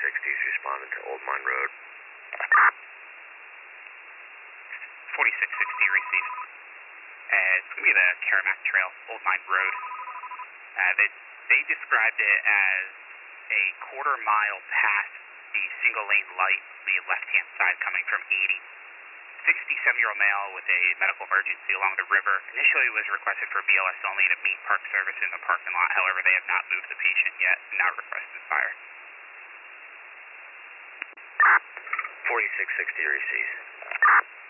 4660's responding to Old Mine Road. 4660 received. It's going to be the Caramack Trail, Old Mine Road. They described it as a quarter-mile past the single-lane light, the left-hand side coming from 80. 67-year-old male with a medical emergency along the river. Initially was requested for BLS only to meet park service in the parking lot. However, they have not moved the patient yet and now requested fire. 4660 received.